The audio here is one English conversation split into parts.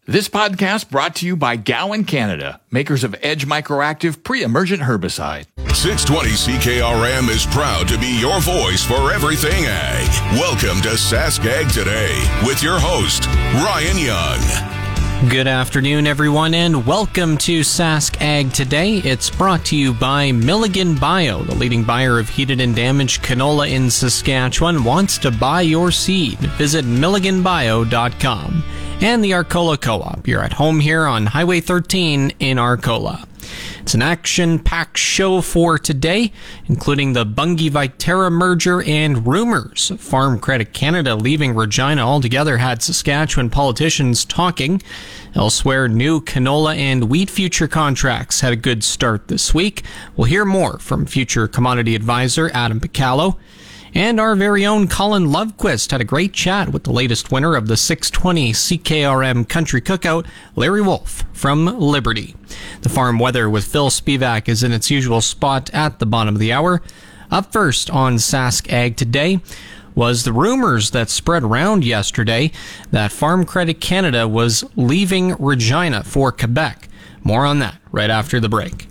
This podcast brought to you by Gowan Canada, makers of Edge Microactive pre-emergent herbicide. 620 CKRM is proud to be your voice for everything ag. Welcome to Sask Ag Today with your host, Ryan Young. Good afternoon, everyone, and welcome to Sask Ag Today. It's brought to you by Milligan Bio, the leading buyer of heated and damaged canola in Saskatchewan. Wants to buy your seed? Visit milliganbio.com. And the Arcola Co-op. You're at home here on Highway 13 in Arcola. It's an action-packed show for today, including the Bunge Viterra merger and rumors of Farm Credit Canada leaving Regina altogether had Saskatchewan politicians talking. Elsewhere, new canola and wheat future contracts had a good start this week. We'll hear more from future commodity advisor Adam Picallo. And our very own Colin Lovequist had a great chat with the latest winner of the 620 CKRM Country Cookout, Larry Wolf from Liberty. The farm weather with Phil Spivak is in its usual spot at the bottom of the hour. Up first on Sask Ag Today was the rumors that spread around yesterday that Farm Credit Canada was leaving Regina for Quebec. More on that right after the break.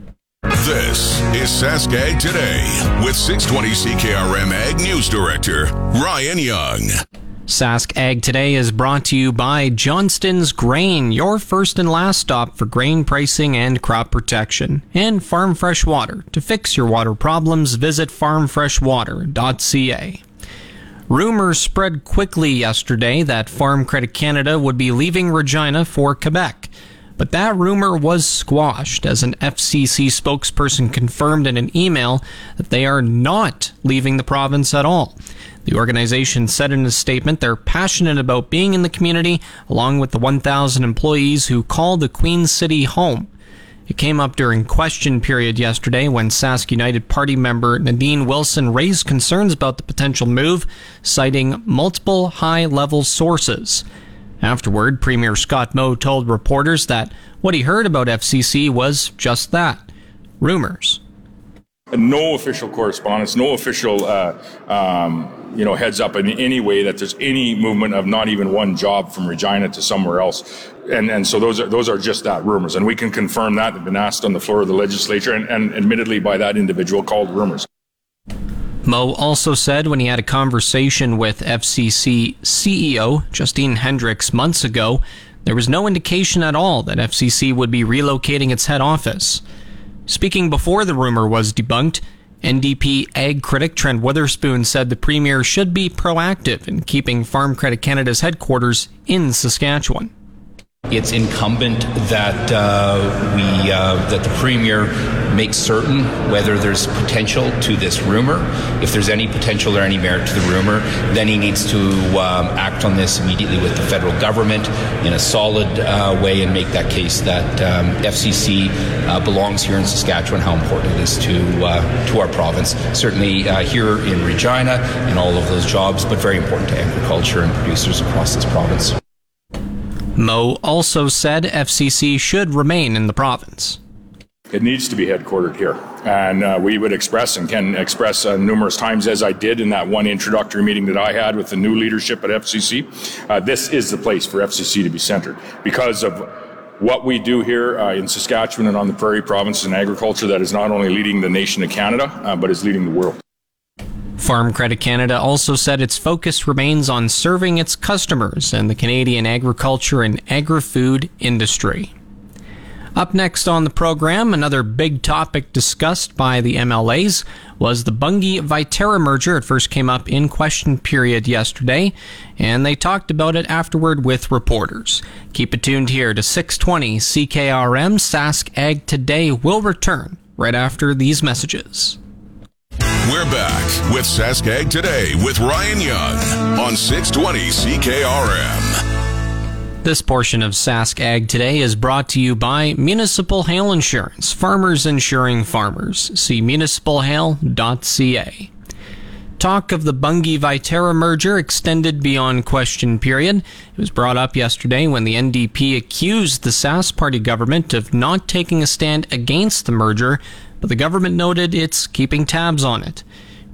This is Sask Ag Today with 620 CKRM Ag News Director Ryan Young. Sask Ag Today is brought to you by Johnston's Grain, your first and last stop for grain pricing and crop protection, and Farm Fresh Water. To fix your water problems, visit farmfreshwater.ca. Rumors spread quickly yesterday that Farm Credit Canada would be leaving Regina for Quebec. But that rumor was squashed as an FCC spokesperson confirmed in an email that they are not leaving the province at all. The organization said in a statement they're passionate about being in the community, along with the 1,000 employees who call the Queen City home. It came up during question period yesterday when Sask United Party member Nadine Wilson raised concerns about the potential move, citing multiple high-level sources. Afterward, Premier Scott Moe told reporters that what he heard about FCC was just that, rumors. No official correspondence, no official heads up in any way that there's any movement of not even one job from Regina to somewhere else. And so those are just that, rumors. And we can confirm that. They've been asked on the floor of the legislature and admittedly by that individual called rumors. Moe also said when he had a conversation with FCC CEO Justine Hendricks months ago, there was no indication at all that FCC would be relocating its head office. Speaking before the rumor was debunked, NDP ag critic Trent Witherspoon said the Premier should be proactive in keeping Farm Credit Canada's headquarters in Saskatchewan. It's incumbent that that the Premier makes certain whether there's potential to this rumor. If there's any potential or any merit to the rumor, then he needs to act on this immediately with the federal government in a solid way and make that case that FCC belongs here in Saskatchewan, how important it is to our province. Certainly here in Regina and all of those jobs, but very important to agriculture and producers across this province. Moe also said FCC should remain in the province. It needs to be headquartered here. And we would express and can express numerous times, as I did in that one introductory meeting that I had with the new leadership at FCC, this is the place for FCC to be centered because of what we do here in Saskatchewan and on the Prairie Province in agriculture that is not only leading the nation of Canada, but is leading the world. Farm Credit Canada also said its focus remains on serving its customers and the Canadian agriculture and agri-food industry. Up next on the program, another big topic discussed by the MLAs was the Bunge Viterra merger. It first came up in question period yesterday, and they talked about it afterward with reporters. Keep it tuned here to 620 CKRM. Sask Ag Today will return right after these messages. We're back with Sask Ag Today with Ryan Young on 620 CKRM. This portion of Sask Ag Today is brought to you by Municipal Hail Insurance, farmers insuring farmers. See municipalhail.ca. Talk of the Bunge Viterra merger extended beyond question period. It was brought up yesterday when the NDP accused the Sask Party government of not taking a stand against the merger, but the government noted it's keeping tabs on it.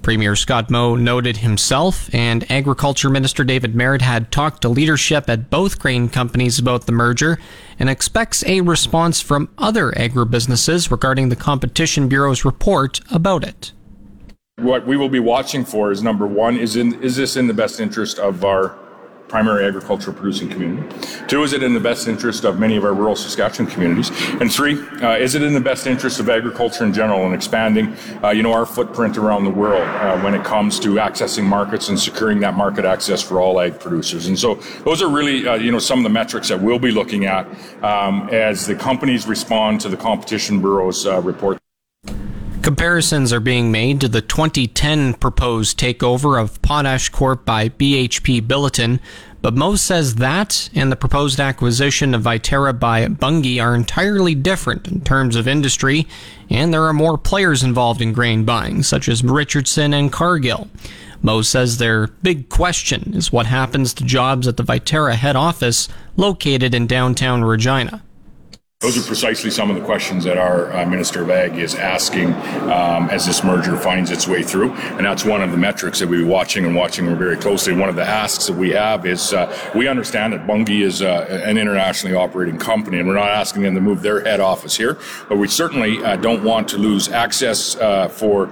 Premier Scott Moe noted himself and Agriculture Minister David Marit had talked to leadership at both grain companies about the merger and expects a response from other agribusinesses regarding the Competition Bureau's report about it. What we will be watching for is, number one, is this in the best interest of our primary agricultural producing community? 2, is it in the best interest of many of our rural Saskatchewan communities? And 3, is it in the best interest of agriculture in general and expanding, our footprint around the world when it comes to accessing markets and securing that market access for all ag producers? And so those are really, some of the metrics that we'll be looking at as the companies respond to the Competition Bureau's report. Comparisons are being made to the 2010 proposed takeover of Potash Corp by BHP Billiton, but Moe says that and the proposed acquisition of Viterra by Bunge are entirely different in terms of industry, and there are more players involved in grain buying, such as Richardson and Cargill. Moe says their big question is what happens to jobs at the Viterra head office located in downtown Regina. Those are precisely some of the questions that our Minister of Ag is asking as this merger finds its way through. And that's one of the metrics that we'll be watching very closely. One of the asks that we have is we understand that Bunge is an internationally operating company, and we're not asking them to move their head office here, but we certainly don't want to lose access for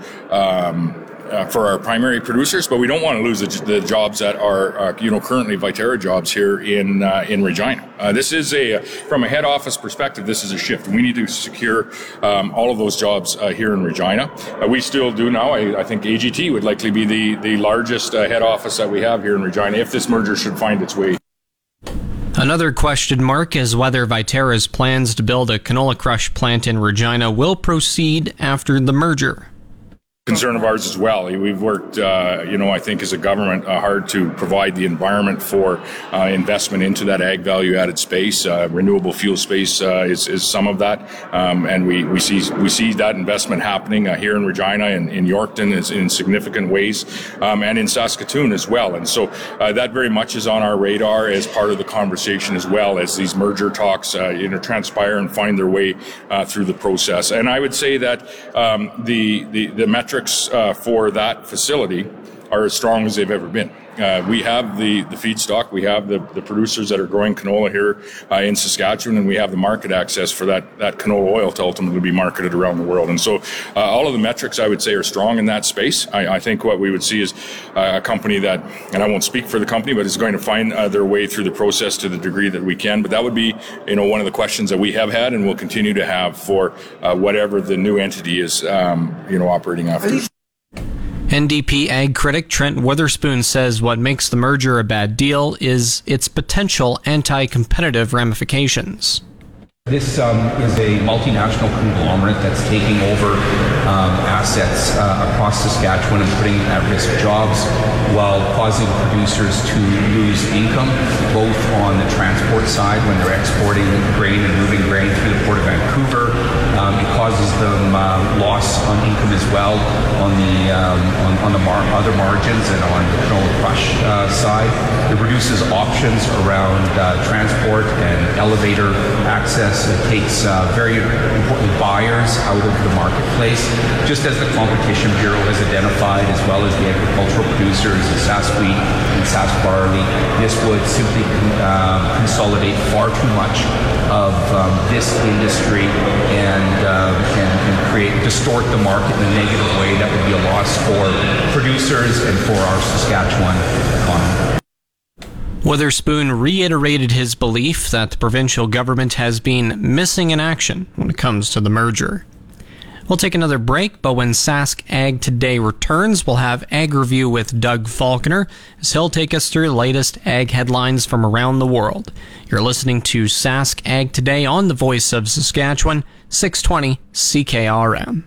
our primary producers, but we don't want to lose the jobs that are, currently Viterra jobs here in Regina. This is from a head office perspective, this is a shift. We need to secure all of those jobs here in Regina. We still do now. I think AGT would likely be the largest head office that we have here in Regina if this merger should find its way. Another question mark is whether Viterra's plans to build a canola crush plant in Regina will proceed after the merger. Concern of ours as well. We've worked, I think as a government, hard to provide the environment for investment into that ag value-added space. Renewable fuel space is some of that, and we see that investment happening here in Regina and in Yorkton is in significant ways, and in Saskatoon as well. And so that very much is on our radar as part of the conversation as well as these merger talks transpire and find their way through the process. And I would say that the metrics for that facility are as strong as they've ever been. We have the feedstock, we have the producers that are growing canola here in Saskatchewan, and we have the market access for that canola oil to ultimately be marketed around the world. And so all of the metrics, I would say, are strong in that space. I think what we would see is a company that, and I won't speak for the company, but is going to find their way through the process to the degree that we can. But that would be, one of the questions that we have had and will continue to have for whatever the new entity is, operating after. NDP ag critic Trent Witherspoon says what makes the merger a bad deal is its potential anti-competitive ramifications. This is a multinational conglomerate that's taking over assets across Saskatchewan and putting at risk jobs while causing producers to lose income, both on the transport side when they're exporting grain and moving grain through the Port of Vancouver. It causes them loss on income as well on the other margins and on the canola crush side. It reduces options around transport and elevator access. It takes very important buyers out of the marketplace, just as the Competition Bureau has identified, as well as the agricultural producers in Saskweed and Saskbarley. This would simply consolidate far too much of this industry and distort the market in a negative way that would be a loss for producers and for our Saskatchewan economy. Witherspoon reiterated his belief that the provincial government has been missing in action when it comes to the merger. We'll take another break, but when Sask Ag Today returns, we'll have Ag Review with Doug Falconer, as he'll take us through the latest ag headlines from around the world. You're listening to Sask Ag Today on the Voice of Saskatchewan, 620 CKRM.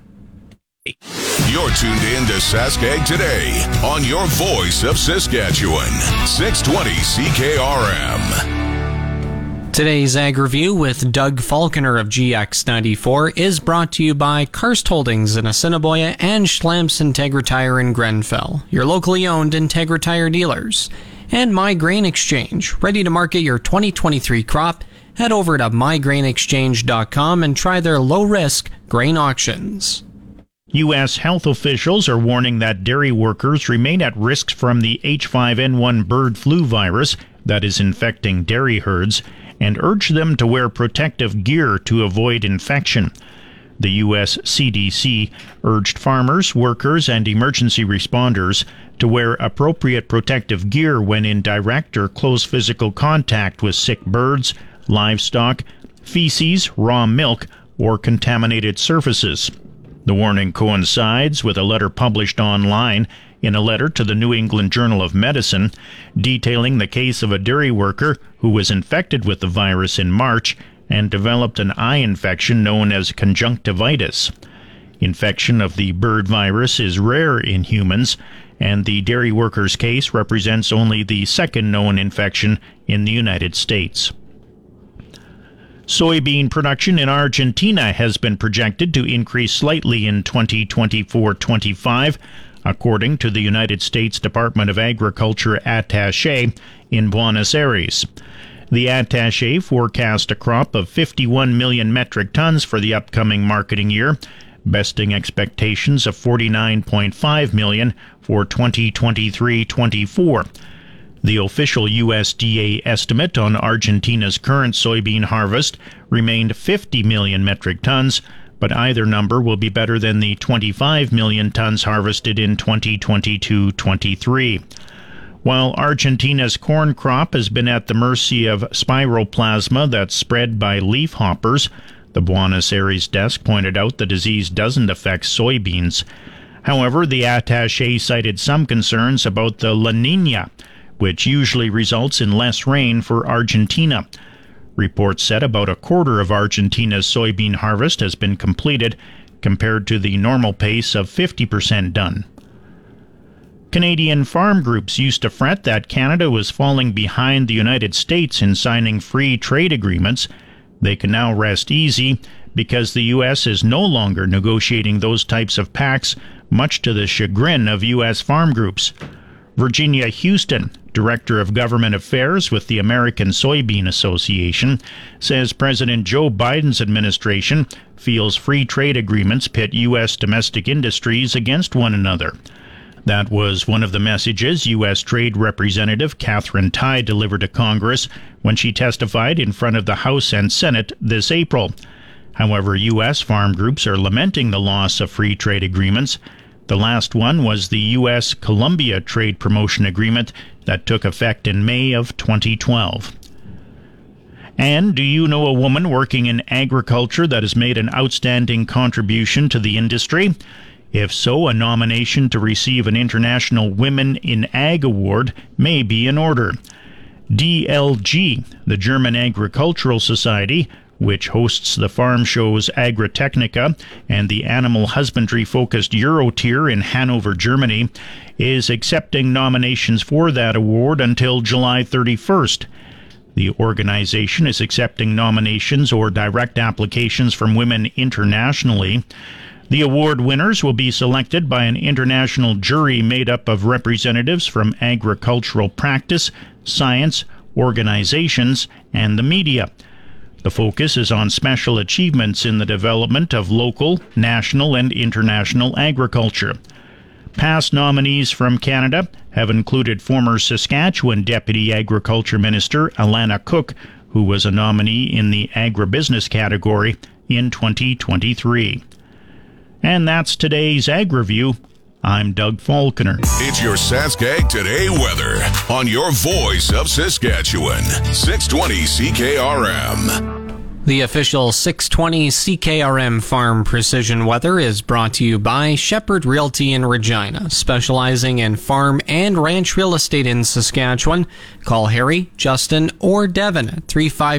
You're tuned in to Sask Ag Today on your Voice of Saskatchewan, 620 CKRM. Today's Ag Review with Doug Falconer of GX94 is brought to you by Karst Holdings in Assiniboia and Schlamps Integra Tire in Grenfell, your locally owned Integra Tire dealers. And My Grain Exchange, ready to market your 2023 crop? Head over to mygrainexchange.com and try their low-risk grain auctions. U.S. health officials are warning that dairy workers remain at risk from the H5N1 bird flu virus that is infecting dairy herds, and urge them to wear protective gear to avoid infection. The U.S. CDC urged farmers, workers, and emergency responders to wear appropriate protective gear when in direct or close physical contact with sick birds, livestock, feces, raw milk, or contaminated surfaces. The warning coincides with a letter published online in a letter to the New England Journal of Medicine detailing the case of a dairy worker who was infected with the virus in March and developed an eye infection known as conjunctivitis. Infection of the bird virus is rare in humans, and the dairy worker's case represents only the second known infection in the United States. Soybean production in Argentina has been projected to increase slightly in 2024-25, according to the United States Department of Agriculture attaché in Buenos Aires. The attaché forecast a crop of 51 million metric tons for the upcoming marketing year, besting expectations of 49.5 million for 2023-24. The official USDA estimate on Argentina's current soybean harvest remained 50 million metric tons, but either number will be better than the 25 million tons harvested in 2022-23. While Argentina's corn crop has been at the mercy of spiroplasma that's spread by leafhoppers, the Buenos Aires desk pointed out the disease doesn't affect soybeans. However, the attaché cited some concerns about the La Niña, which usually results in less rain for Argentina. Reports said about a quarter of Argentina's soybean harvest has been completed, compared to the normal pace of 50% done. Canadian farm groups used to fret that Canada was falling behind the United States in signing free trade agreements. They can now rest easy because the U.S. is no longer negotiating those types of pacts, much to the chagrin of U.S. farm groups. Virginia Houston, Director of Government Affairs with the American Soybean Association, says President Joe Biden's administration feels free trade agreements pit U.S. domestic industries against one another. That was one of the messages U.S. Trade Representative Katherine Tai delivered to Congress when she testified in front of the House and Senate this April. However, U.S. farm groups are lamenting the loss of free trade agreements. The last one was the U.S.-Colombia Trade Promotion Agreement that took effect in May of 2012. And do you know a woman working in agriculture that has made an outstanding contribution to the industry? If so, a nomination to receive an International Women in Ag Award may be in order. DLG, the German Agricultural Society, which hosts the farm shows Agritechnica and the animal husbandry-focused Eurotier in Hanover, Germany, is accepting nominations for that award until July 31st. The organization is accepting nominations or direct applications from women internationally. The award winners will be selected by an international jury made up of representatives from agricultural practice, science, organizations, and the media. The focus is on special achievements in the development of local, national, and international agriculture. Past nominees from Canada have included former Saskatchewan Deputy Agriculture Minister Alana Cook, who was a nominee in the agribusiness category in 2023. And that's today's Ag Review. I'm Doug Falconer. It's your Saskag Today weather on your voice of Saskatchewan, 620 CKRM. The official 620 CKRM Farm Precision Weather is brought to you by Shepherd Realty in Regina, specializing in farm and ranch real estate in Saskatchewan. Call Harry, Justin, or Devin at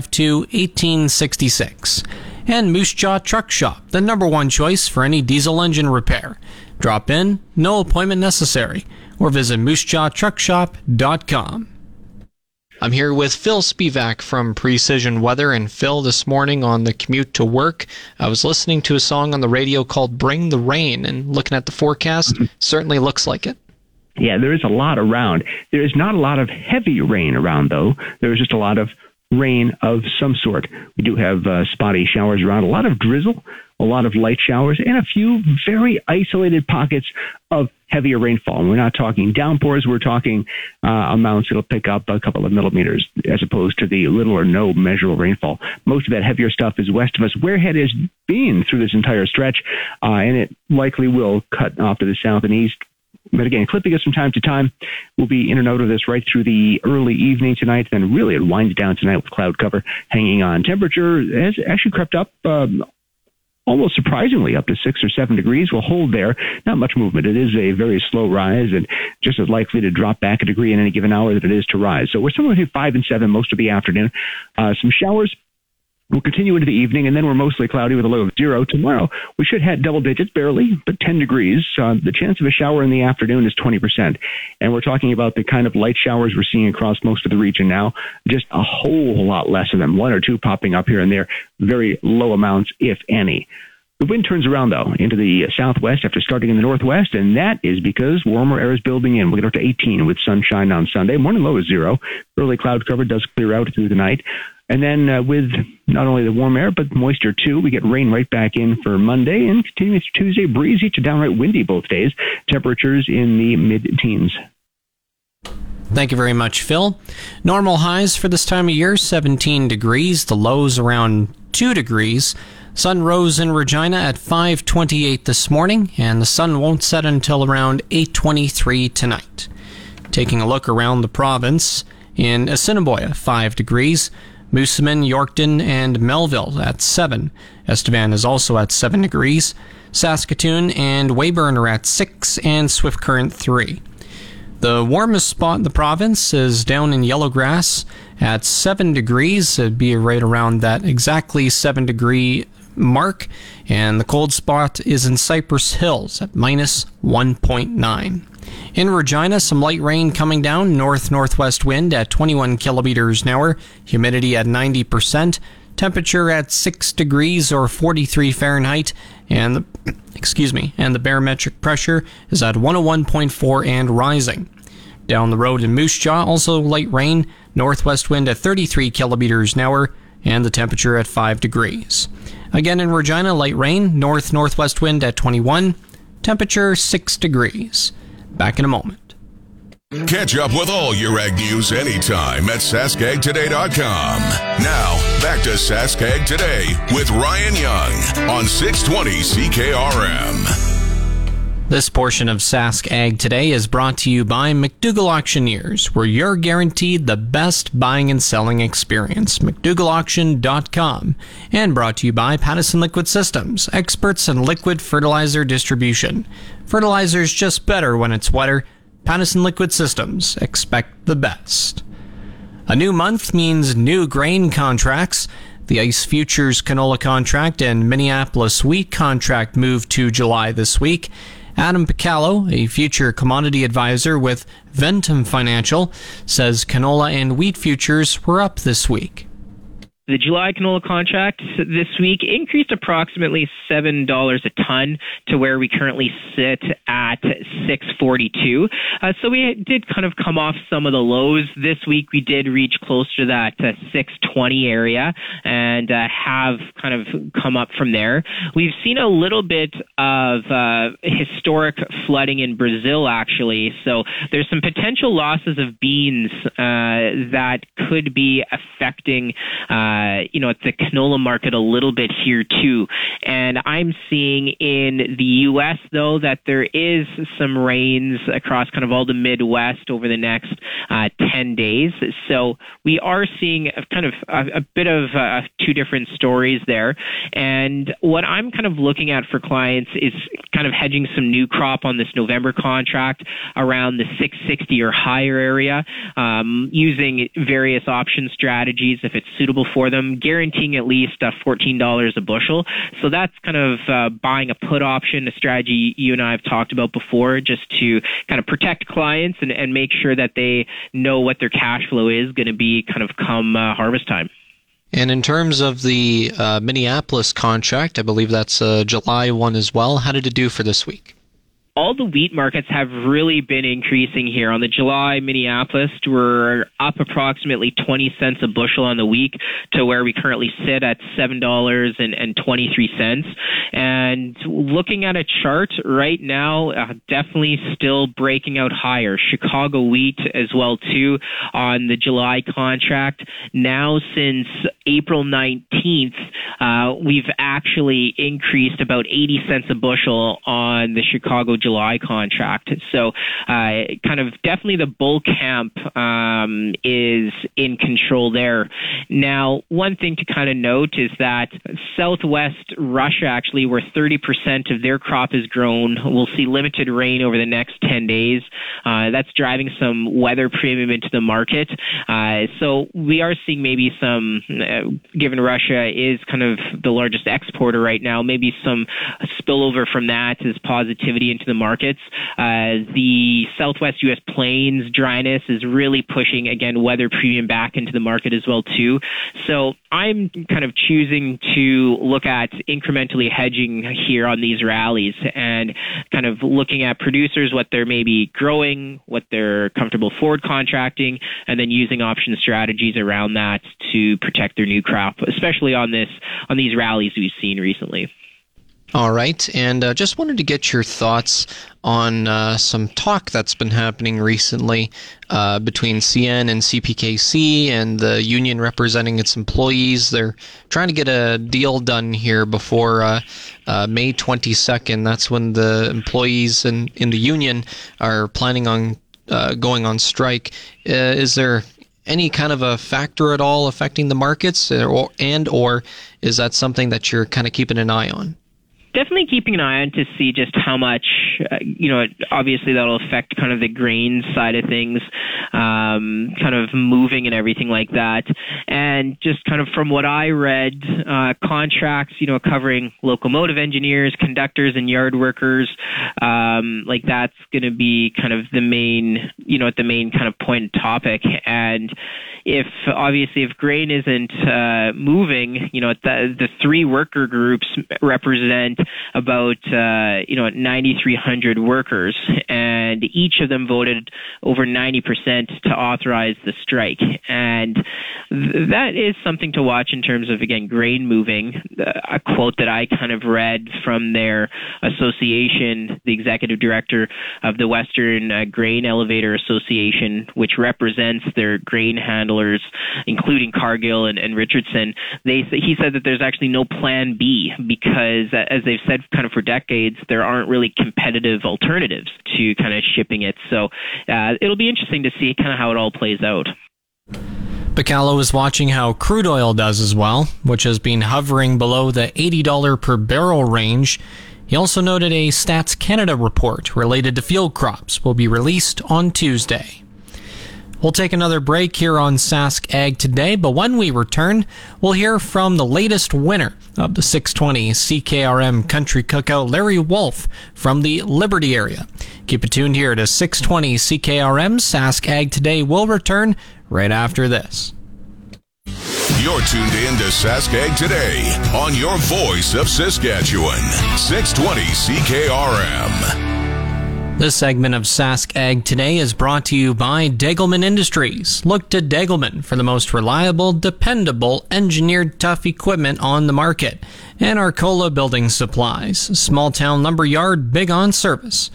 352-1866. And Moose Jaw Truck Shop, the #1 choice for any diesel engine repair. Drop in, no appointment necessary, or visit moosejawtruckshop.com. I'm here with Phil Spivak from Precision Weather, and Phil, this morning on the commute to work, I was listening to a song on the radio called Bring the Rain, and looking at the forecast, certainly looks like it. Yeah, there is a lot around. There is not a lot of heavy rain around, though. There is just a lot of rain of some sort. We do have spotty showers around, a lot of drizzle, a lot of light showers, and a few very isolated pockets of heavier rainfall. And we're not talking downpours, we're talking amounts that'll pick up a couple of millimeters as opposed to the little or no measurable rainfall. Most of that heavier stuff is west of us, where it has been through this entire stretch, and it likely will cut off to the south and east. But again, clipping us from time to time. We'll be in and out of this right through the early evening tonight. Then really it winds down tonight with cloud cover hanging on. Temperature has actually crept up almost surprisingly up to 6 or 7 degrees. We'll hold there. Not much movement. It is a very slow rise and just as likely to drop back a degree in any given hour that it is to rise. So we're somewhere between 5 and 7 most of the afternoon. Some showers will continue into the evening, and then we're mostly cloudy with a low of 0. Tomorrow, we should hit double digits, barely, but 10 degrees. The chance of a shower in the afternoon is 20%. And we're talking about the kind of light showers we're seeing across most of the region now. Just a whole lot less of them, 1 or 2 popping up here and there. Very low amounts, if any. The wind turns around, though, into the southwest after starting in the northwest, and that is because warmer air is building in. We'll get up to 18 with sunshine on Sunday. Morning low is 0. Early cloud cover does clear out through the night. And then with not only the warm air, but moisture too, we get rain right back in for Monday and continuing to Tuesday, breezy to downright windy both days. Temperatures in the mid-teens. Thank you very much, Phil. Normal highs for this time of year, 17 degrees. The lows around 2 degrees. Sun rose in Regina at 5:28 this morning, and the sun won't set until around 8:23 tonight. Taking a look around the province, in Assiniboia, 5 degrees. Moosomin, Yorkton, and Melville at 7. Estevan is also at 7 degrees. Saskatoon and Weyburn are at 6, and Swift Current 3. The warmest spot in the province is down in Yellowgrass at 7 degrees. It'd be right around that exactly 7 degree mark. And the cold spot is in Cypress Hills at minus 1.9. In Regina, some light rain coming down, north-northwest wind at 21 kilometers an hour, humidity at 90%, temperature at 6 degrees or 43 Fahrenheit, and the barometric pressure is at 101.4 and rising. Down the road in Moose Jaw, also light rain, northwest wind at 33 kilometers an hour, and the temperature at 5 degrees. Again in Regina, light rain, north-northwest wind at 21, temperature 6 degrees. Back in a moment. Catch up with all your ag news anytime at SaskAgToday.com. Now, back to Sask Ag Today with Ryan Young on 620 CKRM. This portion of Sask Ag Today is brought to you by McDougall Auctioneers, where you're guaranteed the best buying and selling experience. McDougallAuction.com. And brought to you by Pattison Liquid Systems, experts in liquid fertilizer distribution. Fertilizer's just better when it's wetter. Pattison Liquid Systems. Expect the best. A new month means new grain contracts. The ICE Futures canola contract and Minneapolis wheat contract moved to July this week. Adam Picallo, a future commodity advisor with Ventum Financial, says canola and wheat futures were up this week. The July canola contract this week increased approximately $7 a ton to where we currently sit at $6.42. So we did kind of come off some of the lows this week. We did reach close to that $6.20 area and have kind of come up from there. We've seen a little bit of historic flooding in Brazil, actually. So there's some potential losses of beans that could be affecting the canola market a little bit here too. And I'm seeing in the U.S., though, that there is some rains across kind of all the Midwest over the next 10 days. So we are seeing a bit of two different stories there. And what I'm kind of looking at for clients is kind of hedging some new crop on this November contract around the 660 or higher area, using various option strategies if it's suitable for them, guaranteeing at least $14 a bushel. So that's kind of buying a put option, a strategy you and I have talked about before, just to kind of protect clients and make sure that they know what their cash flow is going to be kind of come harvest time. And in terms of the Minneapolis contract, I believe that's July 1 as well. How did it do for this week? all the wheat markets have really been increasing here. On the July Minneapolis, we're up approximately 20 cents a bushel on the week to where we currently sit at $7.23. And looking at a chart right now, definitely still breaking out higher. Chicago wheat as well too on the July contract. Now since April 19th, we've actually increased about 80 cents a bushel on the Chicago July contract. So kind of definitely the bull camp is in control there. Now, one thing to kind of note is that Southwest Russia, actually, where 30% of their crop is grown, will see limited rain over the next 10 days. That's driving some weather premium into the market. So we are seeing maybe some, given Russia is kind of the largest exporter right now, maybe some spillover from that as positivity into the markets. The Southwest U.S. Plains dryness is really pushing, again, weather premium back into the market as well, too. So I'm kind of choosing to look at incrementally hedging here on these rallies and kind of looking at producers, what they're maybe growing, what they're comfortable forward contracting, and then using option strategies around that to protect their new crop, especially on these rallies we've seen recently. All right, and just wanted to get your thoughts on some talk that's been happening recently between CN and CPKC and the union representing its employees. They're trying to get a deal done here before May 22nd. That's when the employees in the union are planning on going on strike. Is there any kind of a factor at all affecting the markets, or is that something that you're kind of keeping an eye on? Definitely keeping an eye on to see just how much, obviously that'll affect kind of the grain side of things, kind of moving and everything like that. And just kind of from what I read, contracts, covering locomotive engineers, conductors, and yard workers, like that's going to be kind of the main, the main kind of point and topic. And if grain isn't moving, the three worker groups represent about 9,300 workers, and each of them voted over 90% to authorize the strike. And that is something to watch in terms of, again, grain moving. A quote that I kind of read from their association, the executive director of the Western Grain Elevator Association, which represents their grain handlers, including Cargill and Richardson. He said that there's actually no plan B because, as they've said kind of for decades, there aren't really competitive alternatives to kind of shipping it. So it'll be interesting to see kind of how it all plays out. Bacallo is watching how crude oil does as well, which has been hovering below the $80 per barrel range. He also noted a Stats Canada report related to field crops will be released on Tuesday. We'll take another break here on Sask Ag Today, but when we return, we'll hear from the latest winner of the 620 CKRM Country Cookout, Larry Wolf from the Liberty area. Keep it tuned here to 620 CKRM. Sask Ag Today will return right after this. You're tuned in to Sask Ag Today on your voice of Saskatchewan, 620 CKRM. This segment of Sask Ag Today is brought to you by Degelman Industries. Look to Degelman for the most reliable, dependable, engineered tough equipment on the market. And Arcola Building Supplies, small town lumber yard, big on service.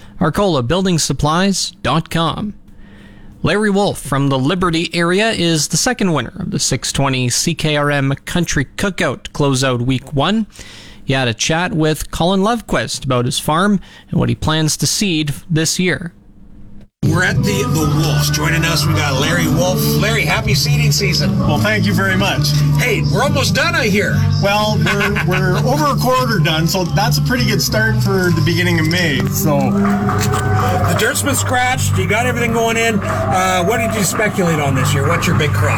ArcolaBuildingSupplies.com. Larry Wolf from the Liberty area is the second winner of the 620 CKRM Country Cookout Closeout Week 1. He had a chat with Colin Lovequist about his farm and what he plans to seed this year. We're at the Wolves. Joining us, we got Larry Wolf. Larry, happy seeding season. Well, thank you very much. Hey, we're almost done, I hear. Well, we're over a quarter done, so that's a pretty good start for the beginning of May. So the dirt's been scratched. You got everything going in. What did you speculate on this year? What's your big crop?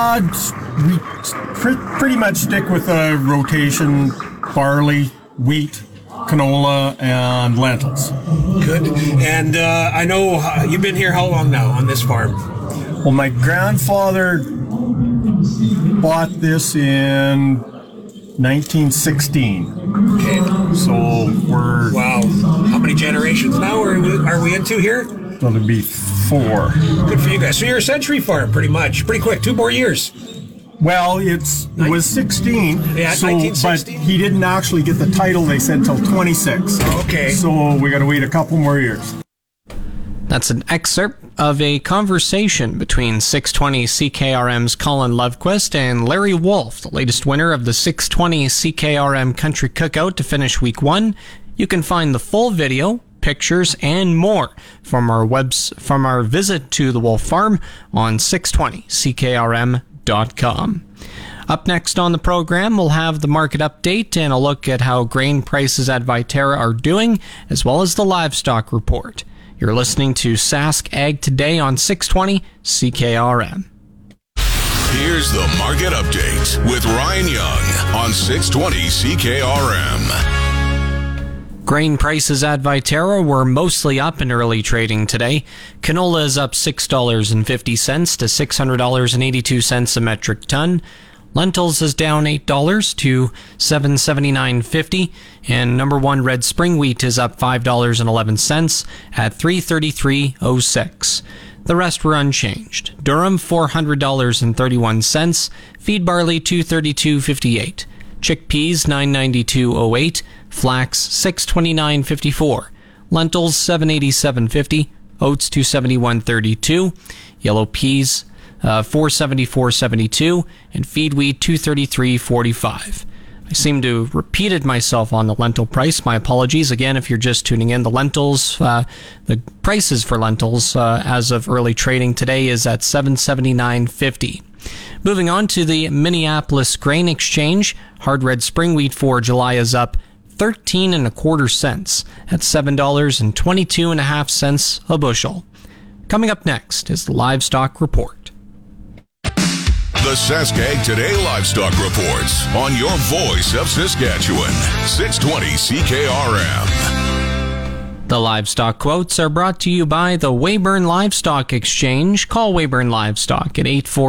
We pretty much stick with a rotation: barley, wheat, canola, and lentils. Good. And I know you've been here how long now on this farm? Well, my grandfather bought this in 1916. Okay. So we're... Wow. How many generations now are we into here? Going to be 4. Good for you guys. So you're a century farm, pretty much. Pretty quick. 2 more years. Well, it was 16. Yeah, so, 1916. But he didn't actually get the title, they said, till 26. Okay. So we got to wait a couple more years. That's an excerpt of a conversation between 620 CKRM's Colin Lovequist and Larry Wolf, the latest winner of the 620 CKRM Country Cookout to finish Week 1. You can find the full video, pictures, and more from our visit to the Wolf Farm on 620CKRM.com. Up next on the program, we'll have the market update and a look at how grain prices at Viterra are doing, as well as the livestock report. You're listening to Sask Ag Today on 620 CKRM. Here's the market update with Ryan Young on 620 CKRM. Grain prices at Viterra were mostly up in early trading today. Canola is up $6.50 to $600.82 a metric ton. Lentils is down $8 to $779.50, and number 1 red spring wheat is up $5.11 at $333.06. The rest were unchanged. Durum $400.31, feed barley $232.58, chickpeas $992.08, flax $629.54, lentils $787.50, oats $271.32, yellow peas $474.72, and feed wheat $233.45. I seem to have repeated myself on the lentil price. My apologies again if you're just tuning in. The lentils, the prices for lentils as of early trading today is at $779.50. Moving on to the Minneapolis Grain Exchange, hard red spring wheat for July is up 13 1/4 cents at $7.22.5 a bushel. Coming up next is the livestock report. The Sask Ag Today Livestock Reports on your voice of Saskatchewan, 620 CKRM. The livestock quotes are brought to you by the Weyburn Livestock Exchange. Call Weyburn Livestock at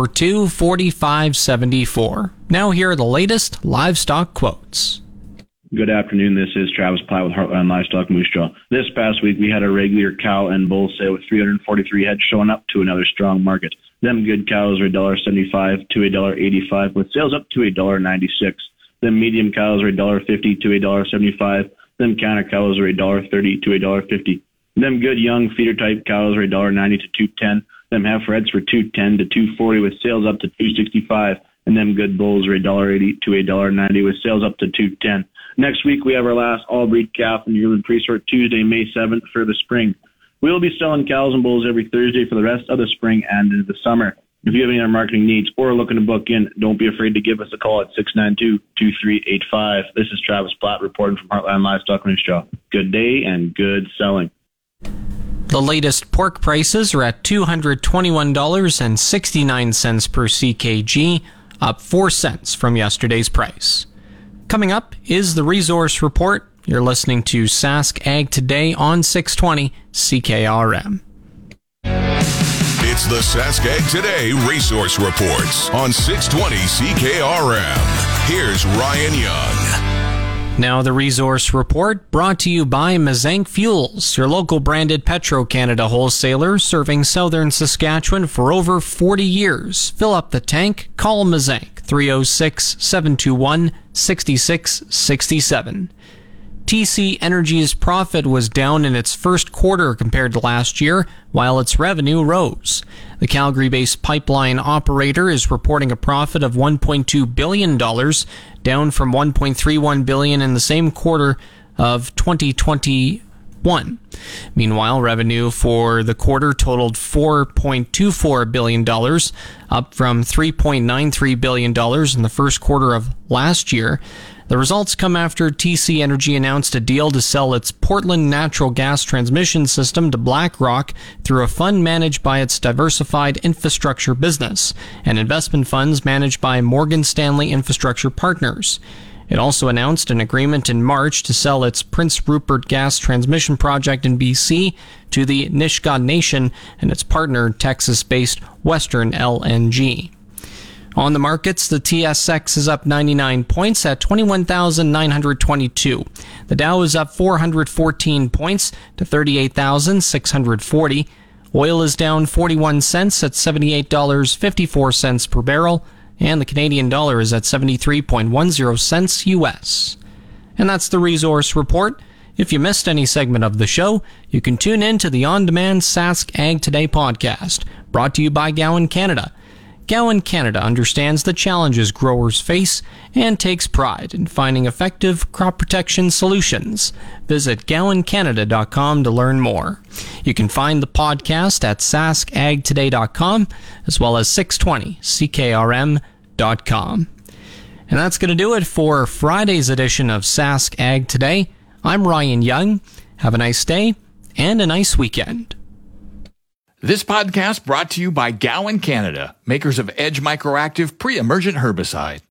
842-4574. Now here are the latest livestock quotes. Good afternoon. This is Travis Platt with Heartland Livestock Moose Jaw. This past week, we had a regular cow and bull sale with 343 head showing up to another strong market. Them good cows are $1.75 to $1.85, with sales up to $1.96. Them medium cows are $1.50 to $1.75. Them counter cows are $1.30 to $1.50. Them good young feeder type cows are $1.90 to $2.10. Them heifers for $2.10 to $2.40, with sales up to $2.65. And them good bulls are $1.80 to $1.90, with sales up to $2.10. Next week, we have our last all-breed calf and yearling pre-sort Tuesday, May 7th for the spring. We will be selling cows and bulls every Thursday for the rest of the spring and into the summer. If you have any other marketing needs or are looking to book in, don't be afraid to give us a call at 692-2385. This is Travis Platt reporting from Heartland Livestock Moose Jaw. Good day and good selling. The latest pork prices are at $221.69 per CKG, up 4 cents from yesterday's price. Coming up is the resource report. You're listening to Sask Ag Today on 620 CKRM. It's the Sask Ag Today Resource Reports on 620 CKRM. Here's Ryan Young. Now the resource report brought to you by Mazank Fuels, your local branded Petro-Canada wholesaler serving southern Saskatchewan for over 40 years. Fill up the tank, call Mazank 306-721-6667. TC Energy's profit was down in its first quarter compared to last year, while its revenue rose. The Calgary-based pipeline operator is reporting a profit of $1.2 billion, down from $1.31 billion in the same quarter of 2021. Meanwhile, revenue for the quarter totaled $4.24 billion, up from $3.93 billion in the first quarter of last year. The results come after TC Energy announced a deal to sell its Portland natural gas transmission system to BlackRock through a fund managed by its diversified infrastructure business and investment funds managed by Morgan Stanley Infrastructure Partners. It also announced an agreement in March to sell its Prince Rupert gas transmission project in BC to the Nisga'a Nation and its partner, Texas-based Western LNG. On the markets, the TSX is up 99 points at 21,922. The Dow is up 414 points to 38,640. Oil is down 41 cents at $78.54 per barrel, and the Canadian dollar is at 73.10 cents US. And that's the Resource Report. If you missed any segment of the show, you can tune in to the on-demand Sask Ag Today podcast, brought to you by Gowan Canada. Gowan Canada understands the challenges growers face and takes pride in finding effective crop protection solutions. Visit GowanCanada.com to learn more. You can find the podcast at saskagtoday.com as well as 620ckrm.com. And that's going to do it for Friday's edition of Sask Ag Today. I'm Ryan Young. Have a nice day and a nice weekend. This podcast brought to you by Gowan Canada, makers of Edge Microactive pre-emergent herbicide.